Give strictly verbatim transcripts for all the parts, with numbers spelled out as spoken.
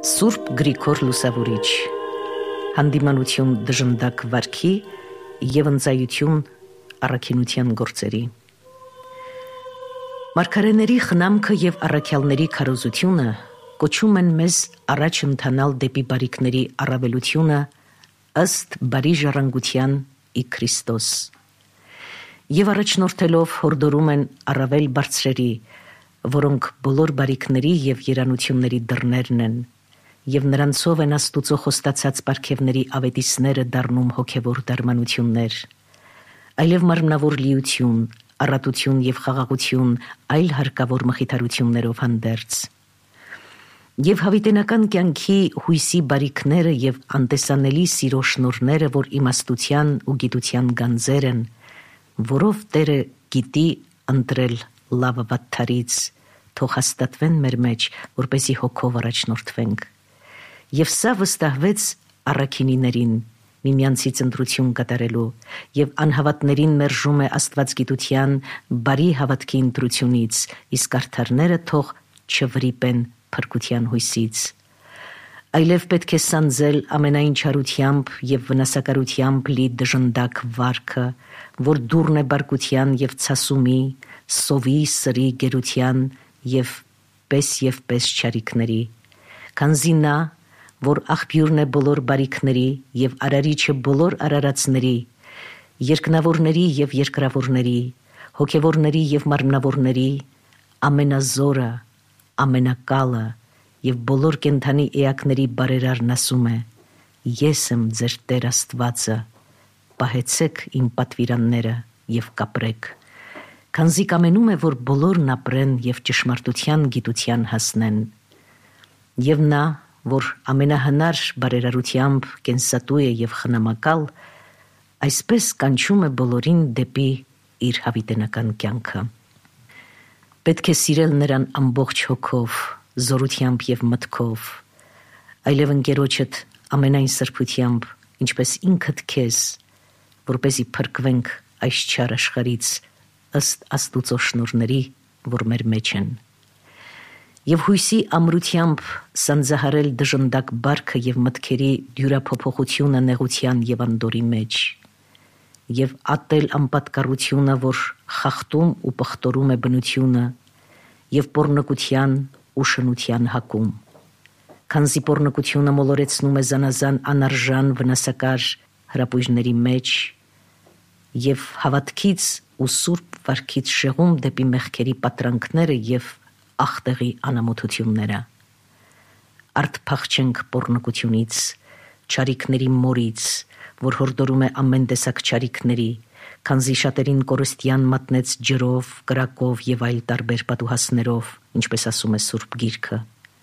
Սուրբ Գրիգոր Լուսավորիչ, հանդիմանություն դժնդակ վարքի և ընծայություն առաքինության գործերի։ Մարգարեների խնամքը և առաքյալների քարոզությունը կոչում են մեզ առաջ ընթանալ դեպի բարիքների առավելությունը ըստ բարի ժառանգության ի Քրիստոս, և առաջնորդելով հորդորում են առավել բարձրերի, որոնք բոլոր բարիքների և երանությունների դռներն են, և նրանցով են Աստուծո խոստացած պարգևների ավետիսները դառնում հոգևոր դարմանություններ, այլև մարմնավոր լիություն, առատություն և խաղաղություն այլ հարկավոր մխիթարություններով հանդերձ։ Եվ հավիտենական կյանքի հույսի բարիքները և անտեսանելի սիրո շնորհները, որ իմաստության ու գիտության գանձեր են, որով Տերը գիտի ընտրել լավը վատթարից, թող հաստատվեն մեր մեջ, որպեսզի հոգով առաջնորդվենք։ Եվ սա վստահվեց առաքինիներին, միմյանցից ընտրություն կատարելու, և անհավատներին մերժում է աստվածգիտության բարի հավատքի ընտրությունից, իսկ արդարները թող չվրիպեն փրկության հույսից։ Այլև պետք է սանձել ամենայն չարությամբ և վնասակարությամբ լի դժնդակ վարքը, որ դուռն է բարկության և ցասումի, սովի, սրի, գերության և պես և պես չարիքների, քանզի նա, որ աղբյուրն է բոլոր բարիքների և արարիչը բոլոր արարածների, երկնավորների և երկրավորների, հոգևորների և մարմնավորների, ամենազորը, ամենակալը և բոլոր կենդանի էակների բարերարն ասում է. «Ես եմ ձեր Տեր Աստվածը, պահեցեք իմ պատվիրանները և կապրեք», քանզի կամենում է, որ բոլորն ապրեն և ճշմարտության գիտության հասնեն։ Եվ նա, որ ամենահնար բարերարությամբ կենսատու է և խնամակալ, այսպես կանչում է բոլորին դեպի իր հավիտենական կյանքը։ Պետք է սիրել նրան ամբողջ հոգով, զորությամբ և մտքով, այլև ընկերոջդ ամենայն սրբությամբ, ինչպես ինքդ քեզ, որպեսզի փրկվենք այս չար աշխարհից ըստ Աստուծո շնորհների, որ մեր մեջ են։ Եվ հույսի ամրությամբ սանձահարել դժնդակ բարքը և մտքերի դյուրափոփոխությունը նեղության և անդորի մեջ, և ատել անպատկառությունը, որ խախտում ու պղտորում է բնությունը, և պոռնկության ու շնության հակում, քանզի պոռնկությունը մոլորեցնում է զանազան անարժան վնասակար հրապույժների մեջ և հավատքից ու սուրբ վարքից շեղում դեպի մեղքերի պատրանքները և ախտեղի անամոթությունները։ Արդ փախչենք պոռնկությունից, չարիքների մորից, որ հորդորում է ամեն տեսակ չարիքների, քանզի շատերին կորստյան մատնեց ջրով, կրակով և այլ տարբեր պատուհասներով, ինչպես ասում է Սուրբ Գիրքը։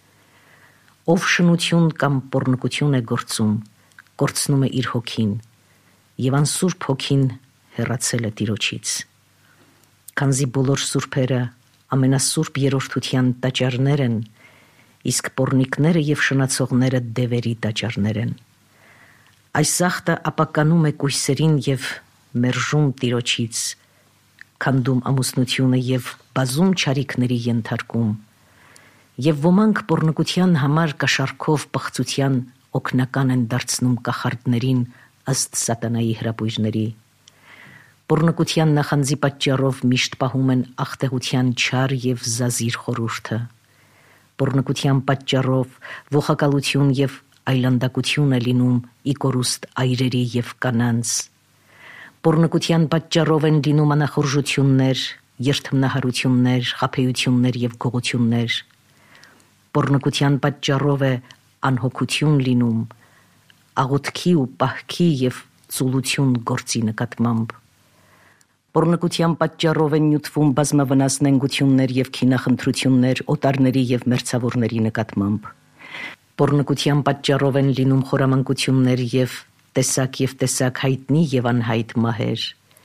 Ով շնություն կամ պոռնկություն է գործում, կորցնում է իր հոգին, և անսուրբ հոգին հեռացել է Տիրոջից։ Քանզի բոլոր սուրբերը ամենասուրբ երրորդության տաճարներ են, իսկ պոռնիկները և շնացողները դևերի տաճարներ են։ Այս ախտը ապականում է կույսերին և մերժում Տիրոջից, քանդում ամուսնությունը և բազում չարիքների ենթարկում, և ոմանք պոռնկության համար կաշառքով պղծության օգնական են դարձնում կախարդներին ըստ սատանայի հրապույժների։ Պոռնկության նախանձի պատճառով միշտ պահում են ախտեղության չար և զազիր խորհուրդը։ Պոռնկության պատճառով ողակալություն և այլանդակություն է լինում ի կորուստ այրերի և կանանց։ Պոռնկության պատճառով են լինում անախորժություններ, երդմնահարություններ, խաբեություններ և գողություններ։ Պոռնկության պատճառով է անհոգություն լինում, աղոթքի ու պահքի և ծուլություն գործի նկատմամբ։ Պոռնկության պատճառով են նյութվում բազմավնաս նենգություններ և քինախնդրություններ օտարների և մերձավորների նկատմամբ։ Պոռնկության պատճառով են լինում խորամանկություններ և տեսակ և տեսակ հայտնի և անհայտ մահեր։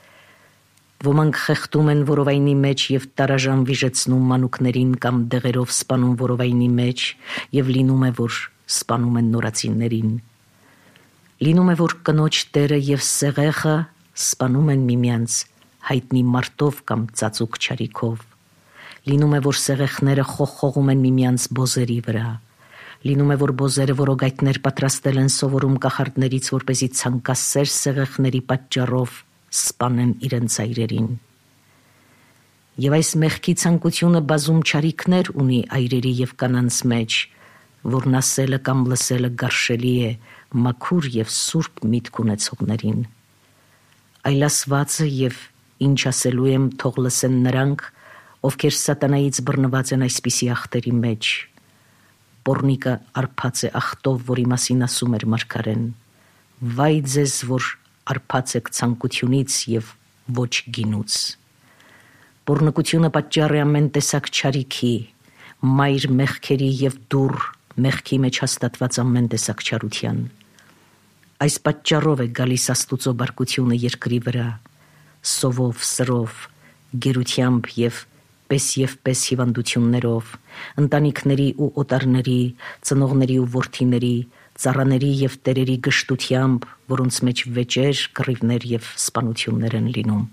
Ոմանք խեղդում են որովայնի մեջ և տարաժան վիժեցնում մանուկներին կամ դեղերով սպանում որովայնի մեջ, և լինում է, որ սպանում են նորածիններին։ Լինում է, որ կնոջ տերը և սեղեղը սպանում են միմյանց հայտնի մարտով կամ ծածուկ չարիքով։ Լինում է, որ սեղեղները խողխողում են միմյանց բոզերի վրա։ Լինում է, որ բոզերը որոգայթներ պատրաստել են սովորում կախարդներից, որպեսզի ցանկասեր սեղեղների պատճառով սպանեն իրենց այրերին։ Եվ այս մեղքի ցանկությունը բազում չարիքներ ունի այրերի եւ կանանց մեջ, որն ասելը կամ լսելը գարշելի է մաքուր եւ սուրբ միտք ունեցողներին։ Այլ ասվածը եւ ինչ ասելու եմ, թող լսեն նրանք, ովքեր սատանայից բռնված են այսպիսի ախտերի մեջ։ Պոռնիկը արփած է ախտով, որի մասին ասում էր մարգարեն. «Վայ ձեզ, որ արփած եք ցանկությունից եւ ոչ գինուց»։ Պոռնկությունը պատճառ է ամեն տեսակ չարիքի, մայր մեղքերի եւ դուռ մեղքի մեջ հաստատված ամեն տեսակ չարության։ Այս պատճառով է գալիս Աստուծո բարկությունը երկրի վրա, սովով, սրով, գերությամբ եւ պես եւ պես հիվանդություններով, ընտանիքների ու օտարների, ծնողների ու որդիների, ծառաների եւ տերերի գշտությամբ, որոնց մեջ վեճեր, կռիվներ եւ սպանություններ են լինում։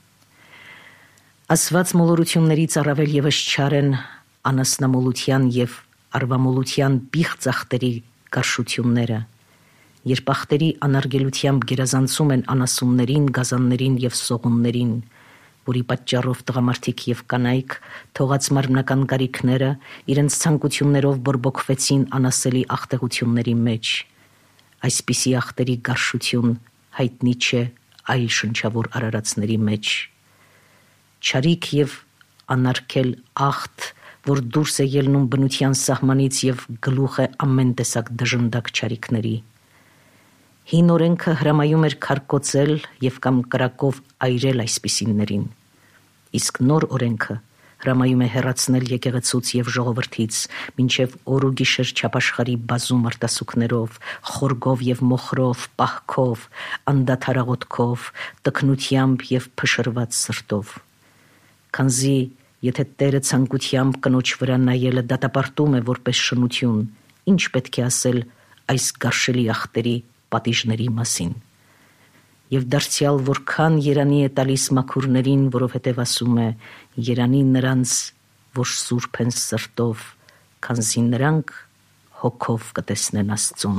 Ասված մոլորություններից առավել եւս չար են անասնամոլության եւ արվամոլության պիղծ ախտերի գարշությունները, երբ ախտերի անարգելությամբ գերազանցում են անասուններին, գազաններին եւ սողուններին, որի պատճառով տղամարդիկ եւ կանայք թողած մարմնական կարիքները իրենց ցանկություններով բորբոքվեցին անասելի ախտեղությունների մեջ։ Այսպիսի ախտերի գարշություն հայտնի չէ այլ շնչավոր արարածների մեջ։ Չարիք եւ անարգել ախտ, որ դուրս է ելնում բնության սահմանից եւ գլուխ է ամեն տեսակ դժնդակ չարիքների։ Հին օրենքը հրամայում էր քարկոծել եւ կամ կրակով այրել այսպիսիներին, իսկ նոր օրենքը հրամայում է հեռացնել եկեղեցուց եւ ժողովրդից, մինչեւ օր ու գիշեր չափաշխարի բազում արտասուքներով, խորգով եւ մոխրով, պահքով, անդադարաղոթքով, տքնությամբ եւ փշրված սրտով։ Քանզի եթե Տերը ցանկությամբ կնոջ վրա նայելը դատապարտում է որպես շնություն, ինչ պետք է ասել այս գարշելի ախտերի պատիժների մասին։ Եվ դարձյալ որքան երանի է տալիս մաքուրներին, որովհետև ասում է. երանի նրանց, որ սուրբ են սրտով, քանզի նրանք հոգով կտեսնեն Աստծուն։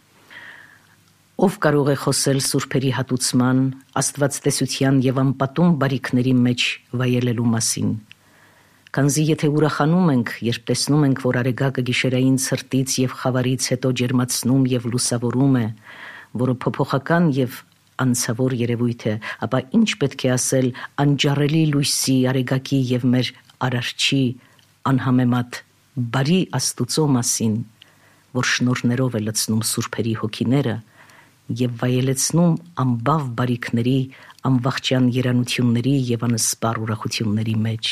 Ով կարող է խոսել սուրբերի հատուցման, աստվածտեսության եւ անպատում բարիքների մեջ վայելելու մասին։ Քանզի եթե ուրախանում ենք, երբ տեսնում ենք, որ արեգակը գիշերային ցրտից եւ խավարից հետո ջերմացնում եւ լուսավորում է, որը փոփոխական եւ անցավոր երևույթ է, ապա ինչ պետք է ասել անջառելի լույսի, արեգակի եւ մեր արարչի անհամեմատ բարի Աստուծո մասին, որ շնորհներով է լցնում սուրբերի հոգիները եւ վայելեցնում անբավ բարիքների, անվախճան երանությունների եւ անսպառ ուրախությունների մեջ։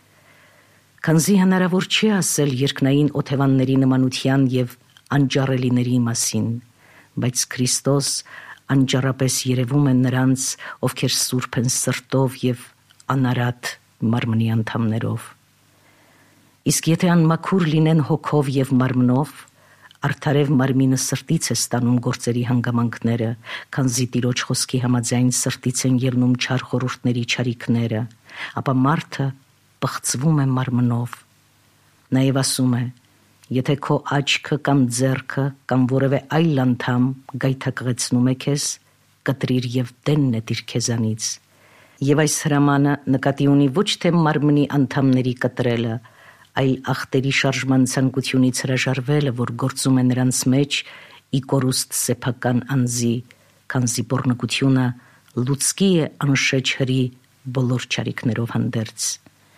Քանզի հնարավոր չէ ասել երկնային օթևանների նմանության եւ անջառելիների մասին, բայց Քրիստոս անջառապես երևում է նրանց, ովքեր սուրբ են սրտով եւ անարատ մարմնի անդամներով։ Իսկ եթե անմաքուր լինեն հոգով եւ մարմնով, արդարև մարմինը սրտից է ստանում գործերի հանգամանքները, քանզի Տիրոջ խոսքի համաձայն սրտից են ելնում չար խորհուրդների չարիքները, ապա մարդը պղծվում է մարմնով։ Նաև ասում է. եթե քո աչքը կամ ձեռքը կամ որևէ այլ անդամ գայթակղեցնում է քեզ, կտրիր եւ դեն նետիր քեզանից։ Եվ այս հրամանը նկատի ունի ոչ թե մարմնի անդամների կտրելը, այլ ախտերի շարժման ցանկությունից հրաժարվելը, որ գործում է նրանց մեջ ի կորուստ սեփական անձի, քանզի բռնկությունը լուցկի է անշեջ հրի բոլոր չարիքներով հանդերձ։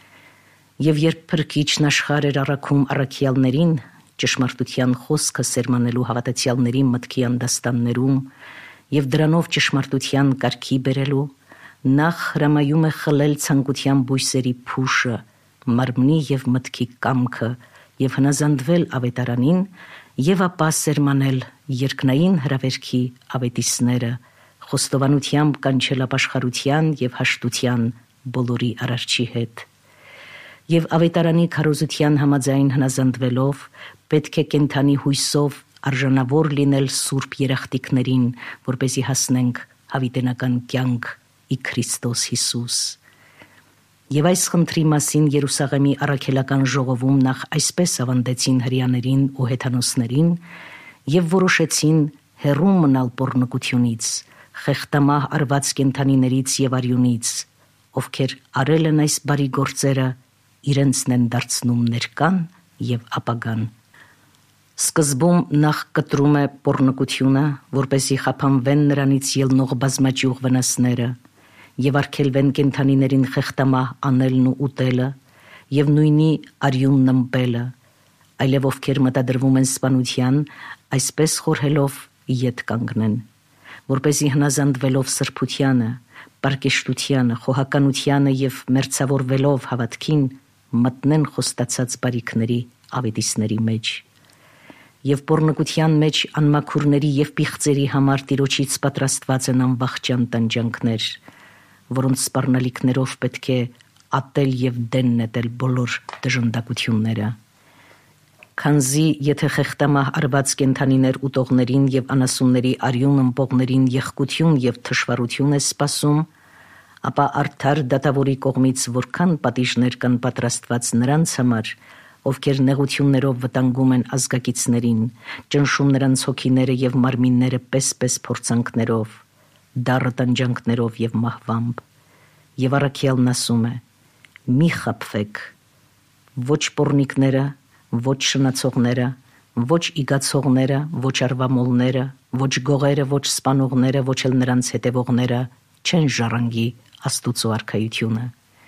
Եվ երբ Փրկիչն աշխարհ էր առաքում առաքյալներին, ճշմարտության խոսքը սերմանելու հավատացյալների մտքի անդաստաններում եւ դրանով ճշմարտության կարգի բերելու, նախ հրամայում է խլել ցանկության բույսերի փուշը, մարմնի եւ մտքի կամքը եւ հնազանդվել ավետարանին եւ ապա սերմանել երկնային հրավերքի ավետիսները, խոստովանությամբ կանչել ապաշխարության եւ հաշտության բոլորի արարչի հետ։ Եվ ավետարանի քարոզության համաձայն հնազանդվելով պետք է կենթանի հույսով արժանավոր լինել սուրբ երախտիկներին, որպեսզի հասնենք հավիտենական կյանք ի Քրիստոս Հիսուս։ Եվ այս խնդրի մասին Երուսաղեմի առաքելական ժողովում նախ այսպես ավանդեցին հրեաներին ու հեթանոսներին եւ որոշեցին հեռու մնալ պոռնկությունից, խեղդամահ արված կենդանիներից եւ արյունից, ովքեր արել են այս բարի գործերը, իրենցն են դարձնում ներկան եւ ապագան։ Սկզբում նախ կտրում է պոռնկությունը, որպեսզի խափանվեն նրանից ելնող բազմաճյուղ վնասները եւ արգելվեն կենդանիներին խեղդամահ անելն ու ուտելը եւ նույնի արյունն ըմպելը, այլև ովքեր մտադրվում են սպանության, այսպես խորհելով ետ կանգնեն, որպեսզի հնազանդվելով սրբությանը, պարկեշտությանը, խոհականությանը եւ մերձավորվելով հավատքին մտնեն խոստացած բարիքների ավետիսների մեջ։ Եվ պոռնկության մեջ անմաքուրների եւ պիղծերի համար Տիրոջից պատրաստված են անվախճան տանջանքներ, որոնց սպառնալիքներով պետք է ատել եւ դեն նետել բոլոր դժնդակությունները։ Քանզի եթե խեղդամահ արված կենդանիներ ուտողներին եւ անասունների արյուն ըմպողներին եղկություն եւ թշվառություն է սպասում, ապա արդար դատավորի կողմից որքան պատիժներ կան պատրաստված նրանց համար, ովքեր նեղություններով վտանգում են ազգակիցներին, ճնշում նրանց հոգիները եւ մարմինները պես-պես փորձանքներով, դառը տանջանքներով եւ մահվամբ։ Եվ առաքյալն ասում է. մի խաբվեք, ոչ պոռնիկները, ոչ շնացողները, ոչ իգացողները, ոչ արվամոլները, ոչ գողերը, ոչ սպանողները, ոչ էլ նրանց հետևողները չեն ժառանգի Աստուծո արքայությունը։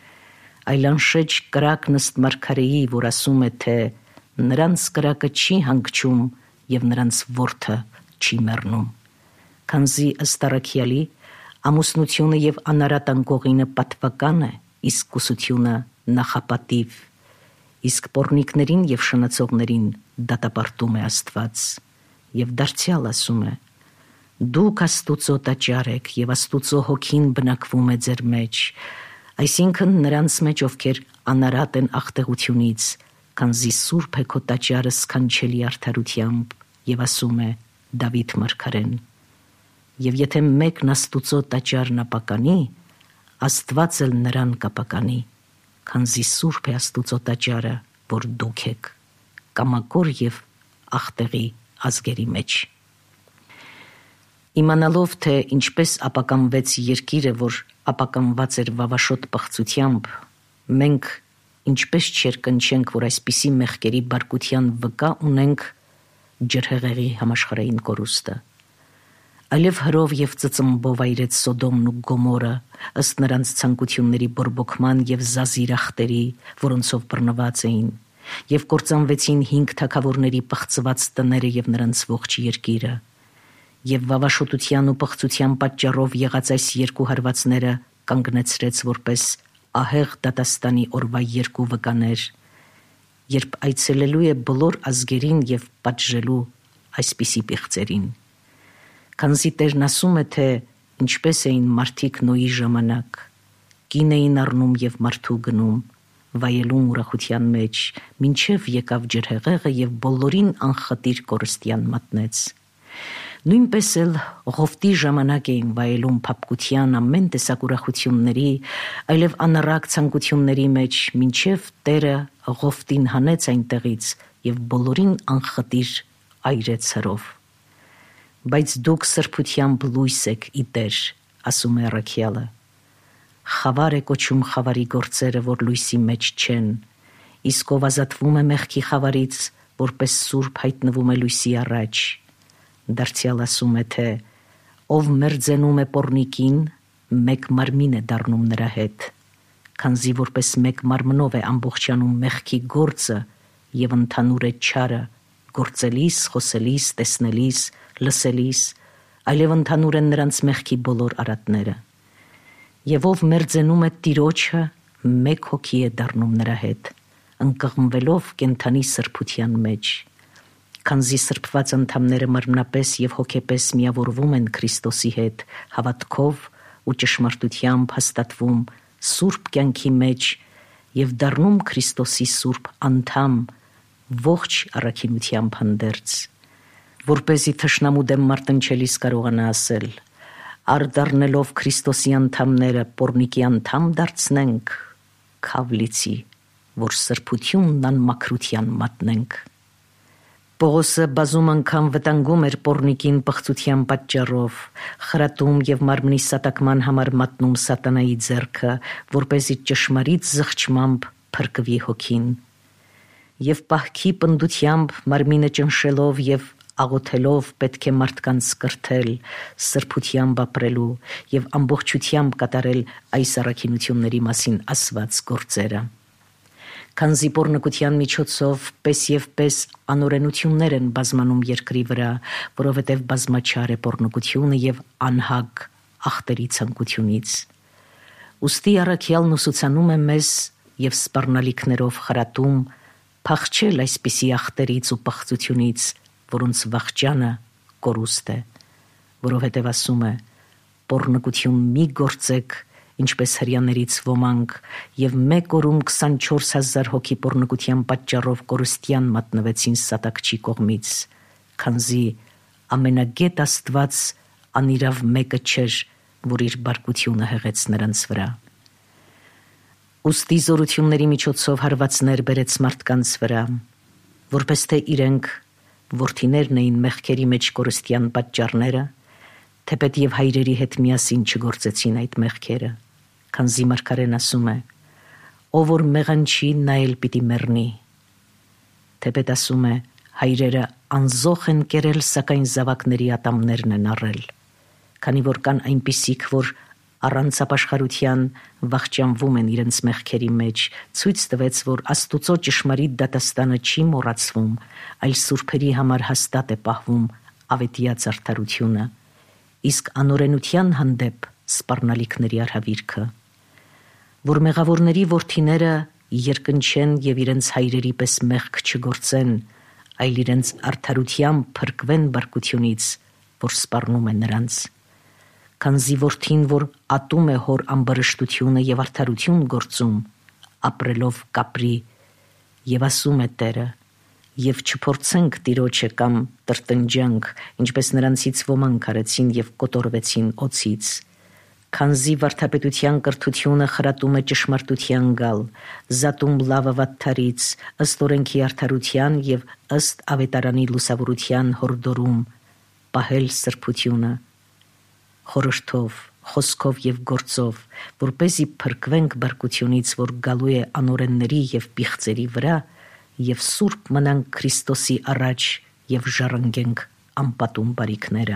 Այլ անշեջ կրակն ըստ մարգարեի, որ ասում է, թե նրանց կրակը չի հանգչում եւ նրանց որդը չի մեռնում։ Քանզի ըստ առաքյալի ամուսնությունը եւ անարատ անկողինը պատվական է, իսկ կուսությունը նախապատիվ, իսկ պոռնիկներին եւ շնացողներին դատապարտում է Աստված։ Եվ դարձյալ ասում է. դուք Աստուծո տաճար եք եւ Աստուծո հոգին բնակվում է ձեր մեջ, այսինքն նրանց մեջ, ովքեր անարատ են աղտեղությունից, քանզի սուրբ է քո տաճարը սքանչելի արդարությամբ, եւ ասում է Դավիթ մարգարեն. եւ եթե մեկն Աստուծո տաճարն ապականի, Աստված էլ նրան կապականի, քանզի սուրբ է Աստուծո տաճարը, որ դուք եք, կամակոր եւ աղտեղի ազգերի մեջ։ Իմանալով, թե ինչպես ապականվեց երկիրը, որ ապականված էր վավաշոտ պղծությամբ, մենք ինչպես չերկնչենք, որ այսպիսի մեղքերի բարկության վկա ունենք ջրհեղեղի համաշխարհային կորուստը։ Այլև հրով եւ ծծմբով այրեց Սոդոմն ու Գոմորը, ըստ նրանց ցանկությունների բորբոքման եւ զազիրախտերի, որոնցով բռնված էին, եւ կործանվեցին հինգ թագավորների պղծված տները եւ նրանց ողջ երկիրը։ Եվ վավաշոտության ու պղծության պատճառով եղած այս երկու հարվածները կանգնեցրեց որպես ահեղ դատաստանի օրվա երկու վկաներ, երբ այցելելու է բոլոր ազգերին եւ պատժելու այսպիսի պիղծերին։ Քանզի Տերն ասում է, թե ինչպես էին մարդիկ Նոյի ժամանակ, կին էին առնում եւ մարդու գնում, վայելում ուրախության մեջ, մինչեւ եկավ ջրհեղեղը եւ բոլորին անխտիր կորստյան մատնեց։ Նույնպես էլ Ղովտի ժամանակ էին վայելում փափկության ամեն տեսակ ուրախությունների, այլև անառակ ցանկությունների մեջ, մինչև Տերը Ղովտին հանեց այնտեղից եւ բոլորին անխտիր այրեց հրով։ Բայց դուք սրբությամբ լույս եք ի Տեր, ասում է առաքյալը։ Խավար է կոչում խավարի գործերը, որ լույսի մեջ չեն, իսկ ով ազատվում է մեղքի խավարից, որպես սուրբ հայտնվում է լույսի առաջ։ Դարձյալ ասում է, թե ով մերձենում է պոռնիկին, մեկ մարմին է դառնում նրա հետ, քանզի որպես մեկ մարմնով է ամբողջանում մեղքի գործը եւ ընդհանուր է չարը, գործելիս, խոսելիս, տեսնելիս, լսելիս, այլև ընդհանուր են նրանց մեղքի բոլոր արատները։ Եվ ով մերձենում է Տիրոջը, մեկ հոգի է դառնում նրա հետ, ընկղմվելով կենդանի սրբության մեջ։ Քանզի սրբված անդամները մարմնապես եւ հոգեպես միավորվում են Քրիստոսի հետ, հավատքով ու ճշմարտությամբ հաստատվում սուրբ կյանքի մեջ եւ դառնում Քրիստոսի սուրբ անդամ ողջ առաքինությամբ հանդերձ, որպեսզի թշնամու դեմ մարտնչելիս կարողանա ասել. «Արդառնելով Քրիստոսի անդամները պոռնիկի անդամ դարձնենք, քավլիցի, որ սրբությունն անմաքրության մատնենք։ Պողոսը բազում անգամ վտանգում էր պոռնիկին պղծության պատճառով, խրատում և մարմնի սատակման համար մատնում սատանայի ձեռքը, որպեսզի ճշմարիտ զղջմամբ փրկվի հոգին։ Եվ պահքի պնդությամբ մարմինը ճնշելով և աղոթելով պետք է մարդկանց կրթել, սրբությամբ ապրելու և ամբողջությամբ կատարել այս առաքինությունների մասին ասված գործերը։ Քանզի պոռնկության միջոցով պես և պես անօրենություններ են բազմանում երկրի վրա, որովհետև բազմաչար է պոռնկությունը և անհագ ախտերի ցանկությունից։ Ուստի առաքյալն ուսուցանում է մեզ և սպառնալիքներով խրատում փախչել այսպիսի ախտերից ու պղծությունից, որոնց վախճանը կորուստ է, որովհետև ասում է. «Պոռնկություն մի գործեք, ինչպես հրեաներից ոմանք, և մեկ օրում քսանչորս հազար հոգի պոռնկության պատճառով կորստյան մատնվեցին սատակչի կողմից, քանզի ամենագետ Աստված անիրավ մեկը չէր, որ իր բարկությունը հեղեց նրանց վրա»։ Ուստի զորությունների միջոցով հարվածներ բերեց մարդկանց վրա, որպես թե իրենք որդիներն էին մեղքերի մեջ կորստյան պատճառները, թեպետ և հայրերի հետ միասին չգործեցին այդ մեղքերը, քանզի մարգարեն ասում է. «Ով որ մեղանչի, նա էլ պիտի մեռնի»։ Թեպետ ասում է. «Հայրերը անզոխ են կերել, սակայն զավակների ատամներն են առել», քանի որ կան այնպիսիք, որ առանց ապաշխարության վախճանվում են իրենց մեղքերի մեջ, ցույց տվեց, որ Աստուծո ճշմարիտ դատաստանը չի մոռացվում, այլ սուրբերի համար հաստատ է պահվում ավետյաց արդարությունը, իսկ անօրենության հանդեպ սպառնալիքների արհավիրքը։ Որ մեղավորների որդիները երկնչեն և իրենց հայրերի պես մեղք չգործեն, այլ իրենց արդարությամբ փրկվեն բարկությունից, որ սպառնում է նրանց։ Քանզի որդին, որ ատում է հոր ամբարշտությունը և արդարություն գործում, ապրելով կապրի, և ասում է Տերը. «Եվ չփորձենք Տիրոջը կամ տրտնջանք, ինչպես նրանցից ոմանք արեցին և կոտորվեցին օձից, քանզի վարդապետության կրթությունը խրատում է ճշմարտության գալ, զատում լավը վատթարից, ըստ օրենքի արդարության և ըստ ավետարանի լուսավորության հորդորում, պահել սրբությունը խորհրդով, խոսքով և գործով, որպեսզի փրկվենք բարկությունից, որ գալու է անօրենների և պիղծերի վրա, և սուրբ մնանք Քրիստոսի առաջ և ժառանգենք անպատում բարիքները»։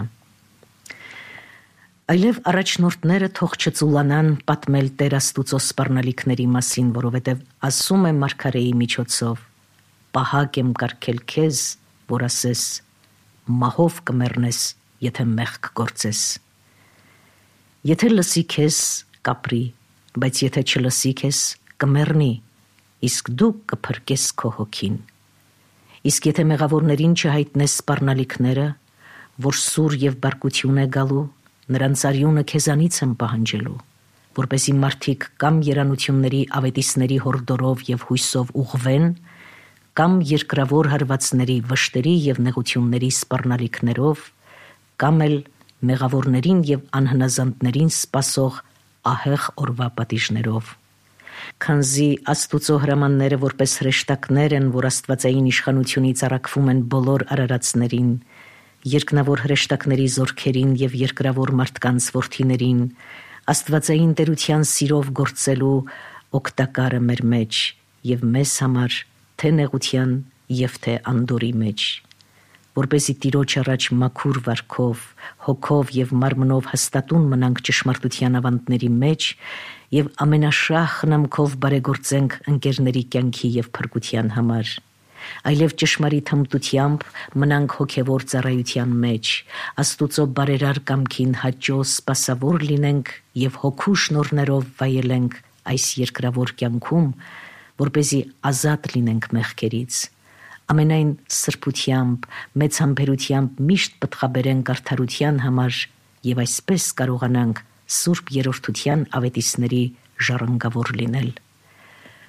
Այլև առաջնորդները թող չծուլանան պատմել Տեր Աստուծո սպառնալիքների մասին, որովհետև ասում է մարգարեի միջոցով. «Պահակ եմ կարգել քեզ, որ ասես. մահով կմեռնես, եթե մեղք գործես»։ Եթե լսի քեզ, կապրի, բայց եթե չլսի քեզ, կմեռնի, իսկ դու կփրկես քո հոգին։ Իսկ եթե մեղավորներին չհայտնես սպառնալիքները, որ սուր և բարկություն է գալու, նրանց արյունը քեզանից եմ պահանջելու, որպեսզի մարդիկ կամ երանությունների ավետիսների հորդորով և հույսով ուղղվեն, կամ երկրավոր հարվածների, վշտերի և նեղությունների սպառնալիքներով, կամ էլ մեղավորներին և անհնազանդներին սպասող ահեղ օրվա պատիժներով։ Քանզի Աստուծո հրամանները որպես հրեշտակներ են, որ աստվածային իշխանությունից առաքվում են բոլոր արարածներին, երկնավոր հրեշտակների զորքերին և երկրավոր մարդկանց որդիներին, աստվածային տերության սիրով գործելու օգտակարը մեր մեջ և մեզ համար թե նեղության և թե անդորրի մեջ, որպեսզի Տիրոջ առաջ մաքուր վարքով, հոգով և մարմնով հաստատուն մնանք ճշմարտության ավանդների մեջ և ամենաշահ խնամքով բարեգործենք ընկերների կյանքի և փրկության համար, այլև ճշմարիտ հմտությամբ մնանք հոգևոր ծառայության մեջ, Աստուծո բարերար կամքին հաճո սպասավոր լինենք և հոգու շնորհներով վայելենք այս երկրավոր կյանքում, որպեսզի ազատ լինենք մեղքերից, ամենայն սրբությամբ, մեծ համբերությամբ միշտ պտղաբերենք արդարության համար և այսպես կարողանանք սուրբ երրորդության ավետիսների ժառանգավոր լինել։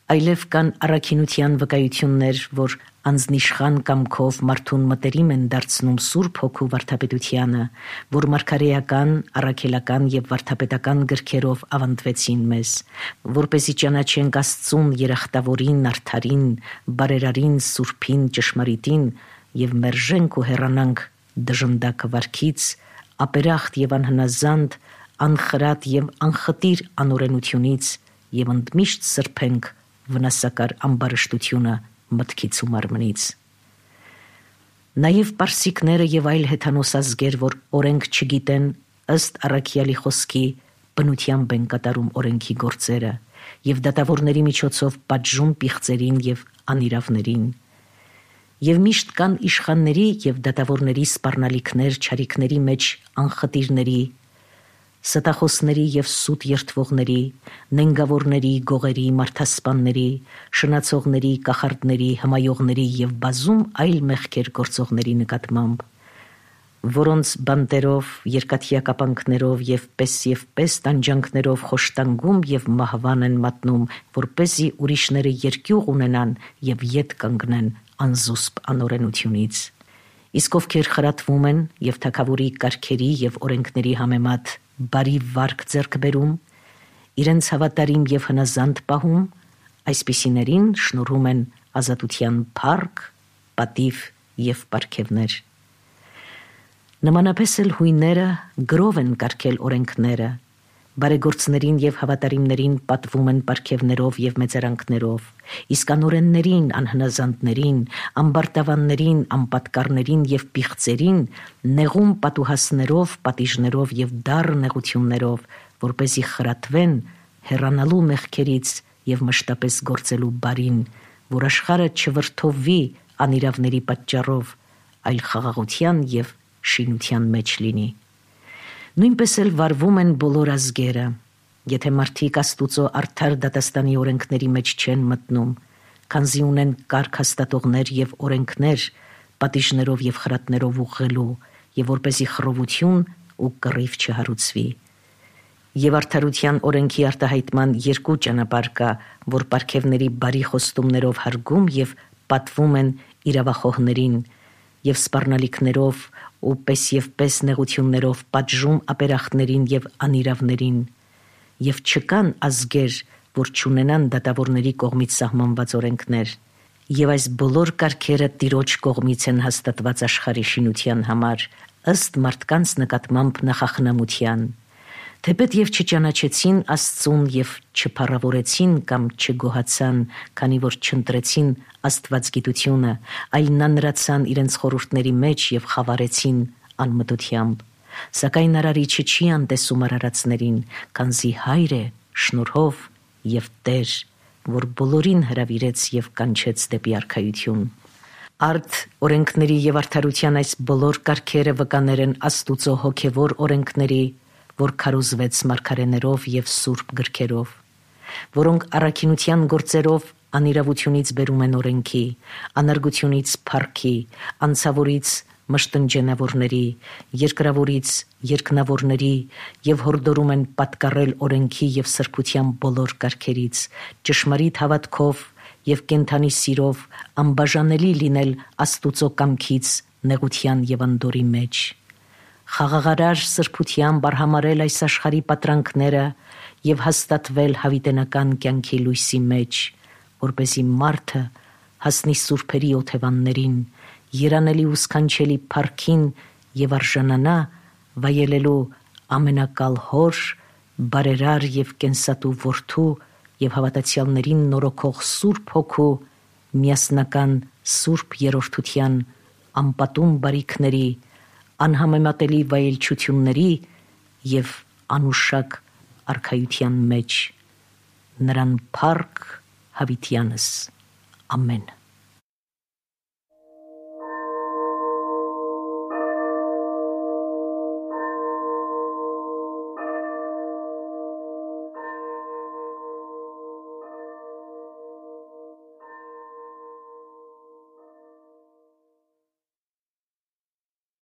Այլև կան առաքինության վկայություններ, որ անձնիշխան կամքով մարդուն մտերիմ են դարձնում Սուրբ Հոգու վարդապետությանը, որ մարգարեական, առաքելական եւ վարդապետական գրքերով ավանդվեցին մեզ, որպեսզի ճանաչենք Աստծուն, երախտավորին, արդարին, բարերարին, սուրբին, ճշմարիտին եւ մերժենք ու հեռանանք դժնդակ վարքից, ապերախտ եւ անհնազանդ, անխրատ եւ անխտիր անօրենությունից եւ ընդմիշտ սրբենք վնասակար ամբարշտությունը մտքից ու մարմնից։ Նաև պարսիկները եւ այլ հեթանոս ազգեր, որ օրենք չգիտեն, ըստ առաքյալի խոսքի բնությամբ են կատարում օրենքի գործերը եւ դատավորների միջոցով պատժում պիղծերին եւ անիրավներին։ Եվ միշտ կան իշխանների եւ դատավորների սպառնալիքներ չարիքների մեջ անխտիրների, ստախոսների եւ սուտ երթվողների, նենգավորների, գողերի, մարդասպանների, շնացողների, կախարդների, հմայողների եւ բազում այլ մեղքեր գործողների նկատմամբ, որոնց բանտերով, երկաթյա կապանքներով եւ պես եւ պես տանջանքներով խոշտանգում եւ մահվան են մատնում, որպեսզի ուրիշները երկյուղ ունենան եւ ետ կանգնեն անզուսպ անօրենությունից։ Իսկ ովքեր խրատվում են եւ թագավորի կարգերի եւ օրենքների համեմատ բարի վարք ձեռք բերում, իրենց հավատարիմ եւ հնազանդ պահում, այսպիսիներին շնորհում են ազատության փառք, պատիվ եւ պարգևներ։ Նմանապես էլ հույները գրով են կարգել օրենքները, բարեգործներին եւ հավատարիմներին պատվում են պարգևներով եւ մեծարանքներով, իսկ անօրեններին, անհնազանդներին, ամբարտավաններին, անպատկառներին եւ պիղծերին նեղում պատուհասներով, պատիժներով եւ դառ նեղություններով, որպեսզի խրատվեն հեռանալու մեղքերից եւ մշտապես գործելու բարին, որ աշխարհը չվրթովվի անիրավների պատճառով, այլ խաղաղության եւ շինության մեջ լինի։ Նույնպես էլ վարվում են բոլոր ազգերը, եթե մարդիկ Աստուծո արդար դատաստանի օրենքների մեջ չեն մտնում, քանզի ունեն կարգ հաստատողներ եւ օրենքներ, պատիժներով եւ խրատներով ուղղելու, եւ որպեսզի խռովություն ու կռիվ չհարուցվի։ Եվ արդարության օրենքի արտահայտման երկու ճանապարհ կա, որ պարգևների բարի խոստումներով հարգում եւ պատվում են իրավախոհներին, եւ սպառնալիքներով ու պես եւ պես նեղություններով պատժում ապերախտներին եւ անիրավներին, եւ չկան ազգեր, որ չունենան դատավորների կողմից սահմանված օրենքներ, եւ այս բոլոր կարգերը Տիրոջ կողմից են հաստատված աշխարհի շինության համար, ըստ մարդկանց նկատմամբ նախախնամության, թեպետ եւ չճանաչեցին Աստծուն եւ չփառավորեցին կամ չգոհացան, քանի որ չընտրեցին Աստվածգիտությունը, այլ նանրացան իրենց խորհուրդների մեջ եւ խավարեցին անմտությամբ։ Սակայն արարիչը չի անտեսում արարածներին, քանզի հայր է շնորհով եւ Տեր, որ բոլորին հրավիրեց եւ կանչեց դեպի արքայություն։ Արդ օրենքների եւ արդարության այս բոլոր կարգերը վկաներ են Աստուծո հոգեվոր օրենքների, որ քարոզվեց մարգարեներով եւ սուրբ գրքերով, որոնք առաքինության գործերով անիրավությունից բերում են օրենքի, անարգությունից փառքի, անցավորից մշտնջենավորների, երկրավորից երկնավորների եւ հորդորում են պատկառել օրենքի եւ սրբության բոլոր կարգերից, ճշմարիտ հավատքով եւ կենթանի սիրով անբաժանելի լինել Աստուծո կամքից նեղության եւ անդորի մեջ, խաղաղարար սրբությամբ արհամարել այս աշխարհի պատրանքները եւ հաստատվել հավիտենական կյանքի լույսի մեջ, որպեսզի մարդը հասնի սուրբերի օթևաններին, երանելի ու սքանչելի փառքին եւ արժանանա վայելելու ամենակալ հոր, բարերար եւ կենսատու որդու եւ հավատացյալներին նորոգող Սուրբ Հոգու միասնական սուրբ երրորդության անպատում բարիքների, անհամեմատելի վայելչությունների եւ անուշակ արքայության մեջ, նրան փառք հավիտյանս, ամեն։